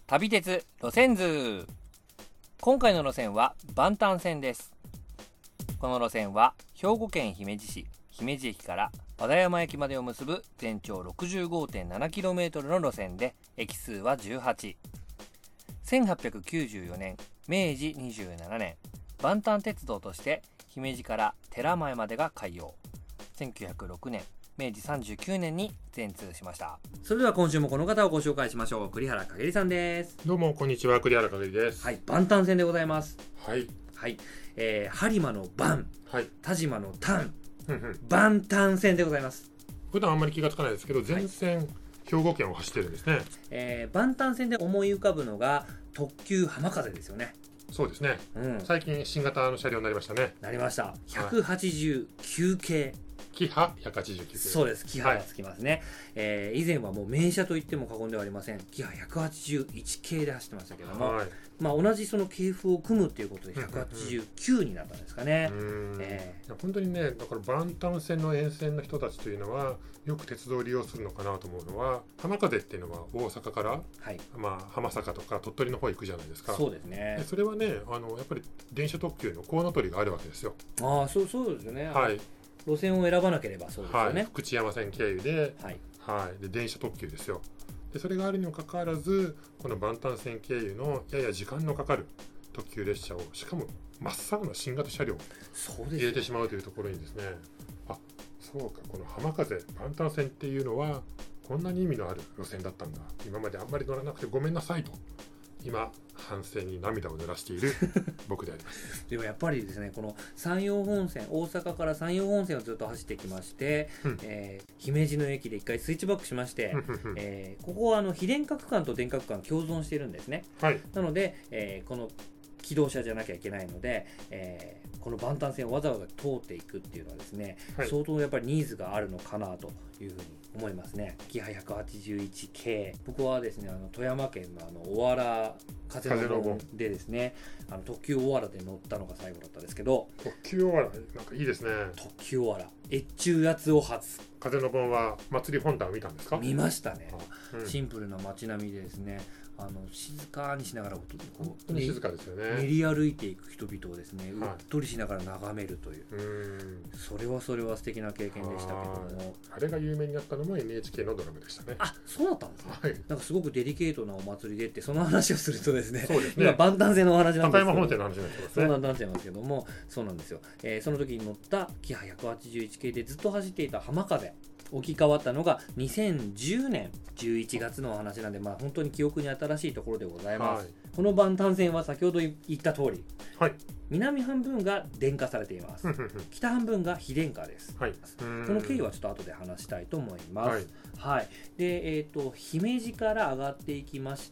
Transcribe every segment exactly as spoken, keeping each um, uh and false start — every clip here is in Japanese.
旅鉄路線図。今回の路線は万丹線です。この路線は兵庫県姫路市姫路駅から和田山駅までを結ぶ全長 ろくじゅうごてんななキロメートル の路線で、駅数はじゅうはち。せんはっぴゃくきゅうじゅうよねん明治にじゅうななねん、万丹鉄道として姫路から寺前までが開業。せんきゅうひゃくろくねん明治さんじゅうきゅうねんに全通しました。それでは今週もこの方をご紹介しましょう。栗原かげりさんです。 どうもこんにちは、栗原かげりです。 はい、万丹線でございます。 はいはい、えー、播磨の万、 はい、 田島の丹、 うんうん、 万丹線でございます。 普段あんまり気がつかないですけど、全線、はい、兵庫県を走ってるんですね。 えー、万丹線で思い浮かぶのが特急浜風ですよね。 そうですね、うん、最近新型の車両になりましたね。 なりました。ひゃくはちじゅうきゅう系、 キハひゃくはちじゅうきゅう系。 そうです、キハがつきますね、はい。えー、以前はもう名車と言っても過言ではありません。キハひゃくはちじゅういち系で走ってましたけども、はい、まあ、同じその系譜を組むということでひゃくはちじゅうきゅうになったんですかね。うん、 えー、本当にね、だから万丹線の沿線の人たちというのはよく鉄道を利用するのかなと思うのは、浜風っていうのは大阪から、はい、まあ、浜坂とか鳥取の方行くじゃないですか。 そうですね。 でそれはね、あのやっぱり電車特急のコウノトリがあるわけですよ。 ああ、そうそうですよね。 はい、路線を選ばなければそうですよね。はい、 福知山線経由で、はいはい、で電車特急ですよ。でそれがあるにもかかわらず、この万丹線経由のやや時間のかかる特急列車を、しかも真っ青な新型車両を入れてしまうというところにですね、あ、そうか、この浜風万丹線っていうのはこんなに意味のある路線だったんだ、今まであんまり乗らなくてごめんなさいと今反省に涙を濡らしている僕でありますでもやっぱりですね、この山陽本線、大阪から山陽本線をずっと走ってきまして、うん、えー、姫路の駅で一回スイッチバックしまして、えー、ここはあの非電化区間と電化区間共存しているんですね。はい、なので、えー、この機動車じゃなきゃいけないので、えー、この万丹線をわざわざ通っていくっていうのはですね、はい、相当やっぱりニーズがあるのかなというふうに思いますね。キハひゃくはちじゅういち系、僕はですね、あの富山県のあの小原風の盆でですね、あの特急小原で乗ったのが最後だったんですけど。 特急小原なんかいいですね。 特急小原、越中八尾発。 風の盆は祭り本体を見たんですか？ 見ましたね。うん、シンプルな街並みでですね、あの静かにしながらこう本当に静かですよね。 練り歩いていく人々をですね、うっとりしながら眺めるという、はい、うんそれはそれは素敵な経験でしたけども、 あれが有名になったのも エヌエイチケー のドラマでしたね。 あ、そうだったんですね。 はい、 なんかすごくデリケートなお祭りでって、その話をするとですね、 そうですね、 今万丹線のお話なんですけど、 高山本線の話になっちゃいますね。 そうなっちゃいますけども、そうなんですよ。えー、その時に乗ったキハひゃくはちじゅういち系でずっと走っていた浜風、置き換わったのがにせんじゅうねんじゅういちがつのお話なんで、まあ、本当に記憶に新しいところでございます。はい、この万丹線は先ほど言った通り、はい、南半分が電化されています。北半分が非電化です。はい、この経緯はちょっと後で話したいと思います。はいはい、で、えーと、姫路から上がっていきまして、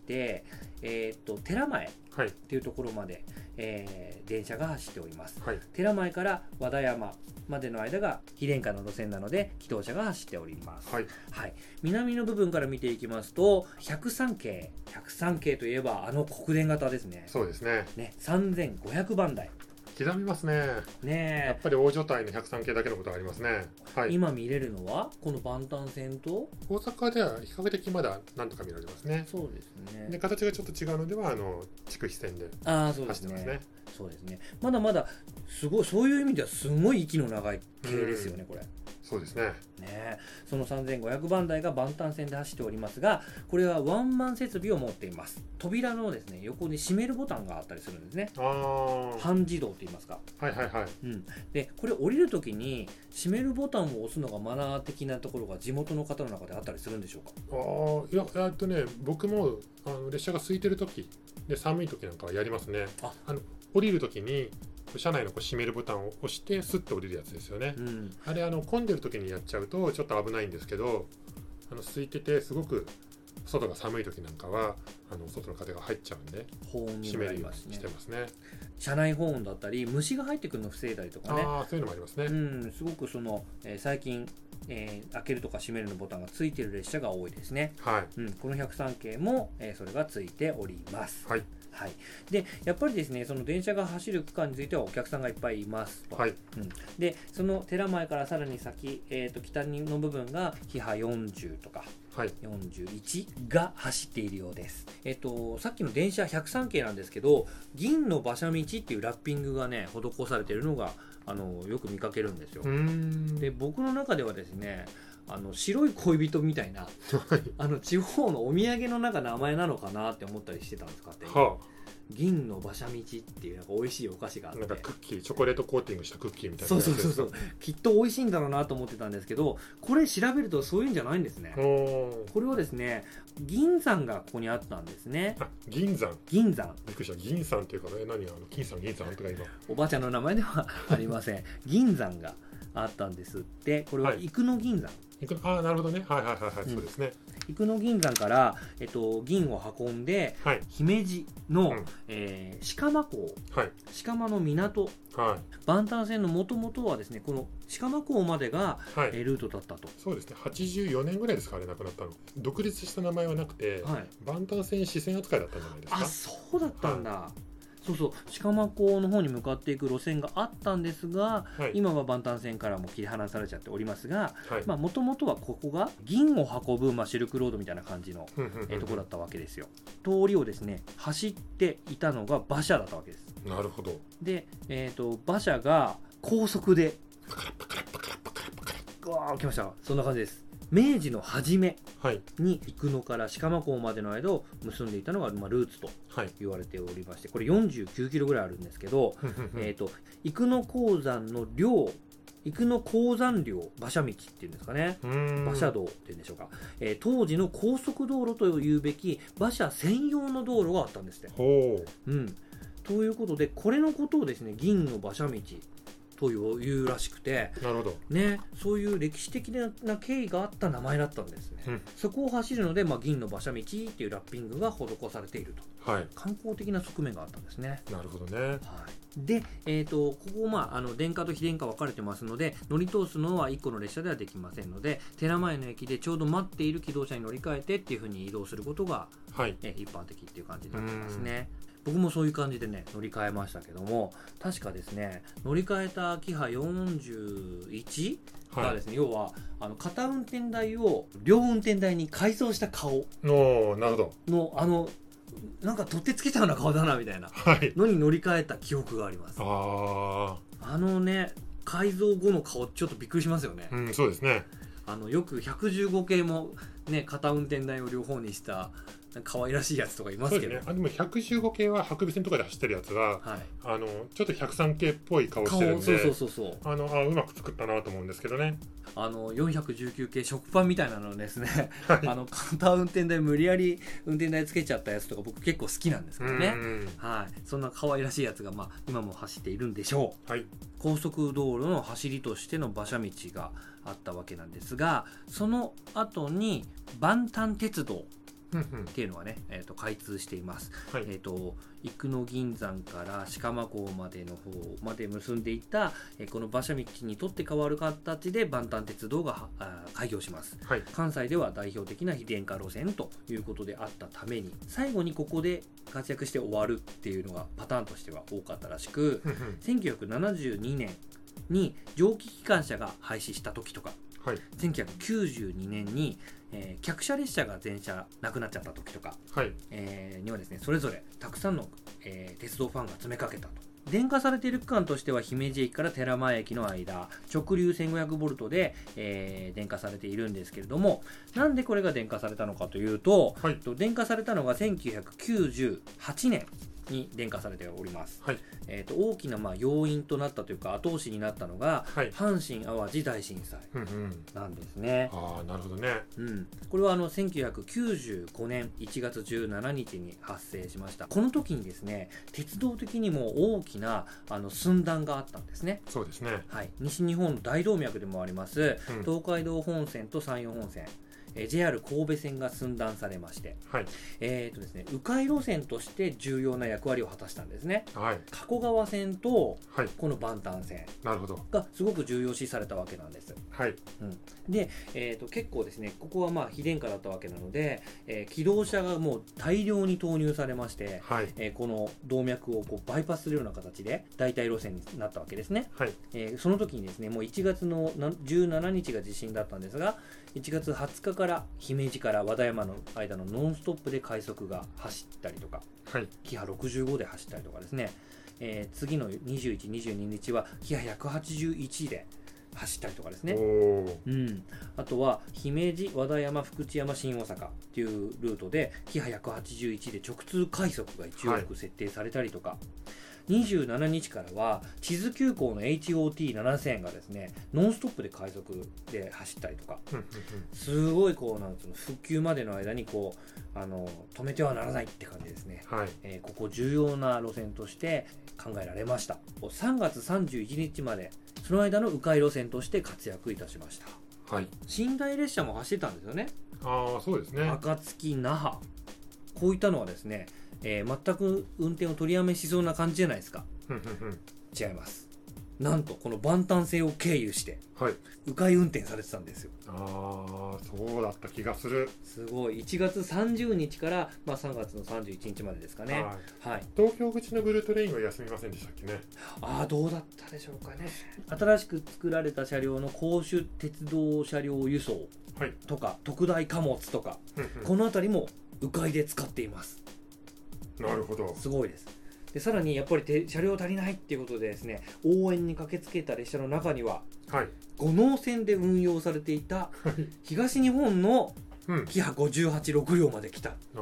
えーと、寺前っていうところまで、はい、えー、電車が走っております。はい、寺前から和田山までの間が非電化の路線なので気動車が走っております。はいはい、南の部分から見ていきますとひゃくさん系、ひゃくさん系といえばあの国電型ですね。 そうですね。 ね、さんぜんごひゃくばんだい。 刻みますね。ね、やっぱり大所帯のひゃくさん系だけのことがありますね。 はい、今見れるのはこの万丹線と大阪では比較的まだなんとか見られますね。 そうですね。 で形がちょっと違うのではあの筑肥線で走ってますね。 そうですね。まだまだすごい、そういう意味ではすごい息の長い系ですよね、これ。 そうですね。 ね、そのさんぜんごひゃくばんだいが万丹線で走っておりますが、これはワンマン設備を持っています。扉のですね、横に閉めるボタンがあったりするんですね。あ、半自動と言いますか。はいはいはい。うん、でこれ降りるときに閉めるボタンを押すのがマナー的なところが地元の方の中であったりするんでしょうか？ ああ、いや、えっとね、僕もあの列車が空いてるときで寒いときなんかはやりますね。ああの降りるときに車内のこう閉めるボタンを押してスッと降りるやつですよね。うん、あれあの混んでる時にやっちゃうとちょっと危ないんですけど、あの空いててすごく外が寒い時なんかはあの外の風が入っちゃうんで保温に閉めるようにしてますね。 車内保温だったり虫が入ってくるのを防いだりとかね。 あ、そういうのもありますね。 うん、すごくその、えー、最近、えー、開けるとか閉めるのボタンがついている列車が多いですね。はい、うん、このひゃくさん系も、えー、それがついております。はいはい、でやっぱりですね、その電車が走る区間についてはお客さんがいっぱいいますと。はい、うん、でその寺前からさらに先、えー、と北の部分がキハよんじゅうとか、 はい、 よんじゅういちが走っているようです。えっとさっきの電車ひゃくさん系なんですけど、銀の馬車道っていうラッピングがね施されているのがあのよく見かけるんですよ。 うーんで僕の中ではですね、あの白い恋人みたいなあの地方のお土産のなんか名前なのかなって思ったりしてたんですかって、 は銀の馬車道っていうなんか美味しいお菓子があっあ、 て、 なんかクッキーチョコレートコーティングしたクッキーみたいなそうやつですか。 そうそうそう、きっと美味しいんだろうなと思ってたんですけど、これ調べるとそういうんじゃないんですね。 おーこれはですね、銀山がここにあったんですね。 あ、銀山、 銀山、 びっくりした。銀さんっていうかね、何あの金さん銀さんとか今おばあちゃんの名前ではありません。銀山があったんですって。これは生野銀山、 いくああ、なるほどね。はいはいはいはい、 うんそうですね。 生野銀山から、えっと、銀を運んではい姫路の、 うんえー鹿間港、 はい鹿間の港、 は万端線のもともとはですね、この鹿間港までが、 いはい。 えールートだったと。 そうですね。はちじゅうよねんぐらいですか、あれ亡くなったの。独立した名前はなくて、 はい、 万端線支線扱いだったんじゃないですか。 あ、そうだったんだ。そうそう、鹿間港の方に向かっていく路線があったんですが、 はい今は万端線からも切り離されちゃっておりますが、 はい。 もともとはここが銀を運ぶ、まあ、シルクロードみたいな感じの、 うんうんうんうんえーところだったわけですよ。通りをですね走っていたのが馬車だったわけです。 なるほど。 で、えー、と馬車が高速でパカラパカラパカラパカラパカラ。 ぐわー来ました。そんな感じです。明治の初めはいに生野から鹿間港までの間を結んでいたのが、まあ、ルーツとはい。 言われておりまして、これよんじゅうきゅうキロぐらいあるんですけど、 うんうんうんえー、と生野鉱山の領生野鉱山領馬車道っていうんですかね、 うーん馬車道っていうんでしょうか、えー当時の高速道路というべき馬車専用の道路があったんですね。 ほうん、ということでこれのことをですね銀の馬車道というらしくて、 う、なるほど。 ね、そういう歴史的な経緯があった名前だったんですね。 うんそこを走るので、まあ、銀の馬車道っていうラッピングが施されていると、 はい。 観光的な側面があったんですね。 なるほどね。 はい、で、えー、とここ、まあ、あの電化と非電化分かれてますので、乗り通すのはいっこの列車ではできませんので、寺前の駅でちょうど待っている気動車に乗り換えてっていう風に移動することが、 はい。 えー一般的っていう感じになってますね。僕もそういう感じでね乗り換えましたけども、確かですね乗り換えたキハよんじゅういちがはいですね、要はあの片運転台を両運転台に改造した顔おー、なるほど。 のあのなんか取ってつけたような顔だなみたいなはい。 のに乗り換えた記憶があります。 ああのね改造後の顔ちょっとびっくりしますよね。 あ、うん、そうですね。 あのよくひゃくじゅうご系もね片運転台を両方にした可愛らしいやつとかいますけど、 そうですね。あでもひゃくじゅうご系は白尾線とかで走ってるやつは、 はい、 あのちょっとひゃくさん系っぽい顔してるんで、 顔そうそうそうそうあのあうまく作ったなと思うんですけどね。 あのよんひゃくじゅうきゅう系食パンみたいなのですねはいあの片運転台無理やり運転台つけちゃったやつとか僕結構好きなんですけどね、 うんはい、そんな可愛らしいやつが、まあ、今も走っているんでしょう。 はい。 高速道路の走りとしての馬車道があったわけなんですが、その後に万端鉄道うんうんっていうのがね、えー、と開通しています。 はいえー、と生野銀山から鹿間港までの方まで結んでいった、えーこの馬車道にとって変わる形で万端鉄道があ開業します。 はい。 関西では代表的な非電化路線ということであったために、最後にここで活躍して終わるっていうのがパターンとしては多かったらしく、 うんうんせんきゅうひゃくななじゅうにねんに蒸気機関車が廃止した時とか、 はい。 せんきゅうひゃくきゅうじゅうにねんに、えー客車列車が全車なくなっちゃった時とか、 はい。 えーにはですねそれぞれたくさんの、えー鉄道ファンが詰めかけたと。電化されている区間としては姫路駅から寺前駅の間直流 せんごひゃくボルト で、えー電化されているんですけれども、なんでこれが電化されたのかというと、 はいと電化されたのがせんきゅうひゃくきゅうじゅうはちねんに電化されております。 はい。 えー、と大きなまあ要因となったというか後押しになったのが、 はい。 阪神・淡路大震災うんうん。 なんですね。 ああ、なるほどね。 うん、これはあのせんきゅうひゃくきゅうじゅうごねんいちがつじゅうしちにちに発生しました。この時にですね鉄道的にも大きなあの寸断があったんですね。 そうですね。 はい、西日本の大動脈でもありますうん東海道本線と山陽本線、えー ジェイアール 神戸線が寸断されまして、 はい。 えーとですね、迂回路線として重要な役割を果たしたんですね。 はい。 加古川線とはい。 この万端線なるほど。 がすごく重要視されたわけなんです。 はい。 で、えー、と結構ですねここはまあ非電化だったわけなので、えー機動車がもう大量に投入されまして、 はい。 えーこの動脈をこうバイパスするような形で代替路線になったわけですね。 はい。 えーその時にですねもういちがつのなじゅうしちにちが地震だったんですが、いちがつはつかかから姫路から和田山の間のノンストップで快速が走ったりとか、 はい、 キハろくじゅうごで走ったりとかですね、えー、次のにじゅういち、にじゅうににちはキハひゃくはちじゅういちで走ったりとかですね。うん、あとは姫路、和田山、福知山、新大阪っていうルートでキハひゃくはちじゅういちで直通快速がいち往復設定されたりとか、はい、にじゅうしちにちからは智頭急行の エイチオーティーななせん がですねノンストップで快速で走ったりとかすごいこうなんつうの復旧までの間にこうあの止めてはならないって感じですね、はい、えー、ここ重要な路線として考えられました。さんがつさんじゅういちにちまでその間の迂回路線として活躍いたしました。はい、寝台列車も走ってたんですよね。 ああ、そうですね。 暁那覇、こういったのはですね、えー、全く運転を取りやめしそうな感じじゃないですか。違います。なんとこの万端線を経由して、はい、迂回運転されてたんですよ。 ああ、そうだった気がする。 すごい。いちがつさんじゅうにちから、まあ、さんがつのさんじゅういちにちまでですかね。はい、はい、 東京口のブルートレインは休みませんでしたっけね。 ああ、どうだったでしょうかね。新しく作られた車両の公衆鉄道車両輸送とか、はい、特大貨物とかこの辺りも迂回で使っています。 なるほど。 すごいです。でさらにやっぱり車両足りないっていうことでですね、応援に駆けつけた列車の中には、はい、五能線で運用されていた東日本のキハごじゅうはちろくりょうまで来た、うん、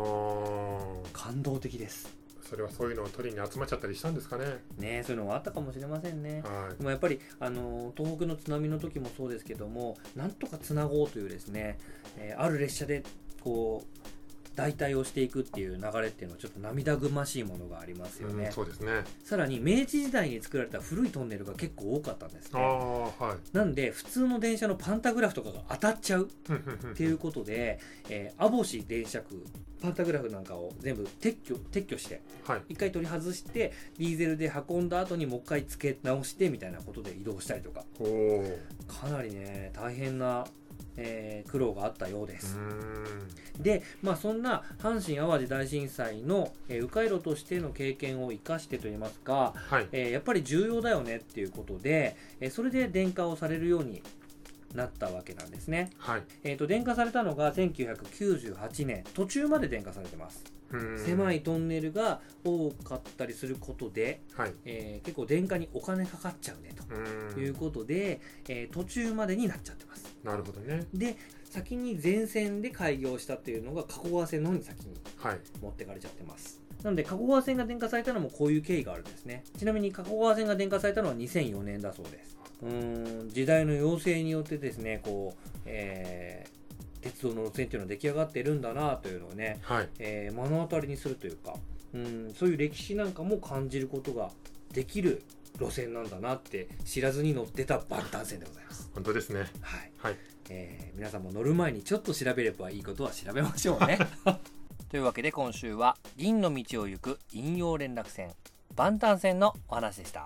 感動的です。 それはそういうのを取りに集まっちゃったりしたんですかね。 ね、そういうのもあったかもしれませんね。はい、でもやっぱりあの東北の津波の時もそうですけども、なんとかつなごうというですね、えー、ある列車でこう代替をしていくっていう流れっていうのはちょっと涙ぐましいものがありますよね。 うん、そうですね。さらに明治時代に作られた古いトンネルが結構多かったんですね。あ、はい、なんで普通の電車のパンタグラフとかが当たっちゃうっていうことで、えー、網干電車区パンタグラフなんかを全部撤去撤去して、はい、一回取り外してディーゼルで運んだ後にもう一回付け直してみたいなことで移動したりとか、かなりね大変なえー、苦労があったようです。で、まあ、そんな阪神・淡路大震災の、えー、迂回路としての経験を生かしてといいますか、はい、えー、やっぱり重要だよねっていうことで、えー、それで電化をされるようになったわけなんですね。はい、えーと、電化されたのがせんきゅうひゃくきゅうじゅうはちねん、途中まで電化されてます。狭いトンネルが多かったりすることで、はい、えー、結構電化にお金かかっちゃうねということで、えー、途中までになっちゃってます。 なるほどね。 で先に全線で開業したっていうのが加古川線の方に先に持ってかれちゃってます。はい、なので加古川線が電化されたのもこういう経緯があるんですね。ちなみに加古川線が電化されたのはにせんよねんだそうです。うーん、時代の要請によってですね、こう、えー、鉄道の路線っていうのは出来上がってるんだなというのをね、はい、えー、目の当たりにするというか、うん、そういう歴史なんかも感じることができる路線なんだなって知らずに乗ってた万端線でございます。 本当ですね。 はい、はい、えー、皆さんも乗る前にちょっと調べればいいことは調べましょうね。というわけで今週は銀の道を行く引用連絡船万端線のお話でした。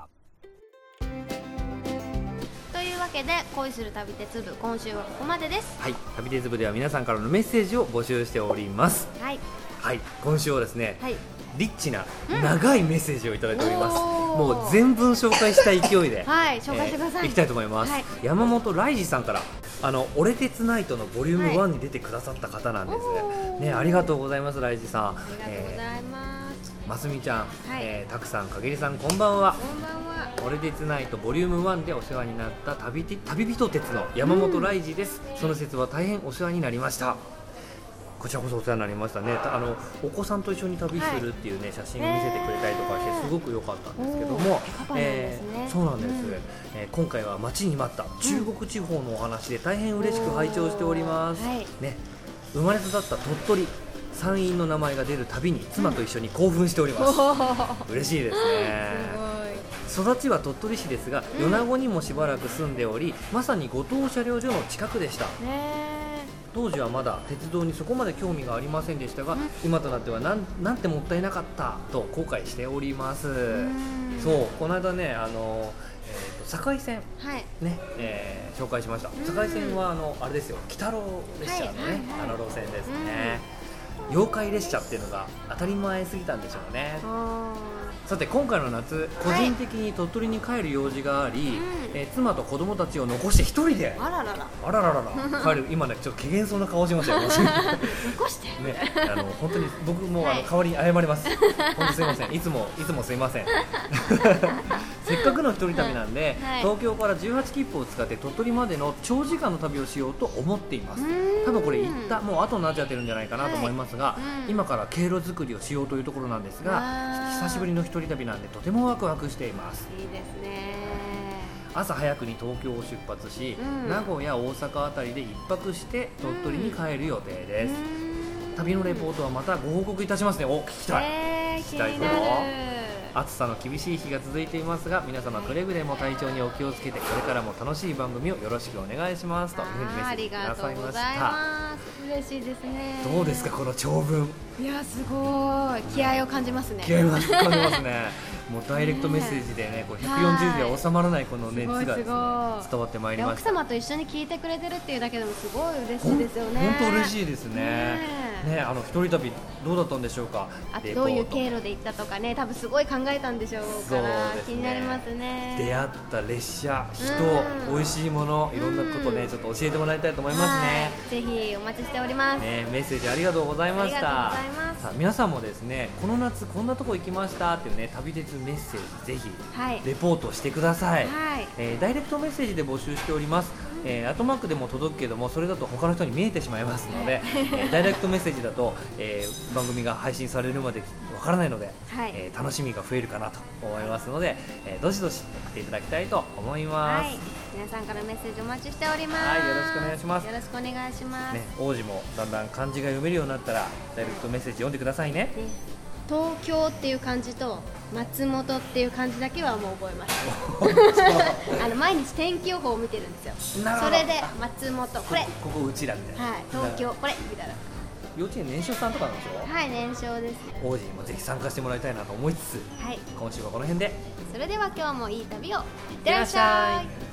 というわけで恋する旅鉄部、今週はここまでです。 はい、旅鉄部では皆さんからのメッセージを募集しております。はい、はい、今週はですね、はい、リッチな長いメッセージをいただいております。うん、もう全文紹介した勢いで、 はい、紹介してください。 えー、いきたいと思います。はい、山本来二さんから、あのオレ鉄ナイトのボリュームワンに出てくださった方なんです、はい、ね、ありがとうございます。来二さん、 ありがとうございます。 えー、ますみちゃん、はい、えー、たくさん、かげりさん、こんばんは。 こんばんは。 オレ鉄ナイトボリュームワンでお世話になった旅旅人鉄の山本来二です。うん、その説は大変お世話になりました。こちらこそお世話になりましたね。あのお子さんと一緒に旅するっていうね、はい、写真を見せてくれたりとかしてすごく良かったんですけども、えー、そうなんです、うん、えー、今回は待ちに待った中国地方のお話で大変嬉しく拝聴しております、はい、ね、生まれ育った鳥取山陰の名前が出るたびに妻と一緒に興奮しております、うん、嬉しいですね。すごい。育ちは鳥取市ですが、うん、米子にもしばらく住んでおり、まさに五島車両所の近くでした。当時はまだ鉄道にそこまで興味がありませんでしたが、うん、今となってはなんなんてもったいなかったと後悔しております。そう、この間ね、あの、えー、と堺線、はい、ね、えー、紹介しました。堺線はあのあれですよ、北郎列車のね、はいはいはい、あの路線ですね。妖怪列車っていうのが当たり前すぎたんでしょうね。 さて今回の夏個人的に鳥取に帰る用事があり、 うんえー妻と子供たちを残して一人であらららあらららら帰る今ねちょっと怪げそうな顔しましたよね残してあの本当に僕もあはいの代わりに謝ります本当すいませんいつもいつもすいませんせっかくの一人旅なんで、 はい東京からじゅうはち切符を使って鳥取までの長時間の旅をしようと思っています。 うーん多分これ行ったもう後になっちゃってるんじゃないかなと思いますが、 はいうん今から経路作りをしようというところなんですが、 あー久しぶりの一人旅なんでとてもワクワクしています。 いいですね。 朝早くに東京を出発し、 うん名古屋大阪あたりで一泊して鳥取に帰る予定です。旅のレポートはまたご報告いたしますね。お、聞きたい。 えー、気聞きたいぞになる。 暑さの厳しい日が続いていますが、皆様くれぐれも体調にお気をつけて、これからも楽しい番組をよろしくお願いしますというふうにメッセージあーありがくださいとうございました。 ます。嬉しいですね。 どうですかこの長文。 いやすごい気合を感じますね。 気合います感じますね。もうダイレクトメッセージでね、こうひゃくよんじゅうじでは収まらないこの熱がですね、 すごいすごい伝わってまいりでました。 奥様と一緒に聞いてくれてるっていうだけでもすごい嬉しいですよね。 本当嬉しいですね。 ねね、あの一人旅どうだったんでしょうか。 あとレポートどういう経路で行ったとかね、多分すごい考えたんでしょうそうからですね気になりますね。 出会った列車、人、 うん美味しいもの、いろんなことね、 うんちょっと教えてもらいたいと思いますね。 はい、ぜひお待ちしております。 ね、メッセージありがとうございました。 ありがとうございますさあ皆さんもですね、この夏こんなとこ行きましたっていうね、旅鉄メッセージぜひはいレポートしてください。 はいえーダイレクトメッセージで募集しております。えー、後マークでも届くけども、それだと他の人に見えてしまいますので、えーダイレクトメッセージだと、えー番組が配信されるまでわからないので、 はいえー楽しみが増えるかなと思いますので、えーどしどし送っていただきたいと思います。 はい、皆さんからメッセージお待ちしております。 はいよろしくお願いしますよろしくお願いします。 ね、王子もだんだん漢字が読めるようになったらダイレクトメッセージ読んでくださいね。 ね東京っていう漢字と松本っていう漢字だけはもう覚えましたあの毎日天気予報を見てるんですよ。 なるほどそれで松本これここうちらみたいな、 はい東京これみたいな。 幼稚園年少さんとかなんでしょ。 はい年少です。 王子にもぜひ参加してもらいたいなと思いつつ、 はい今週はこの辺でそれでは今日もいい旅をいってらっしゃい。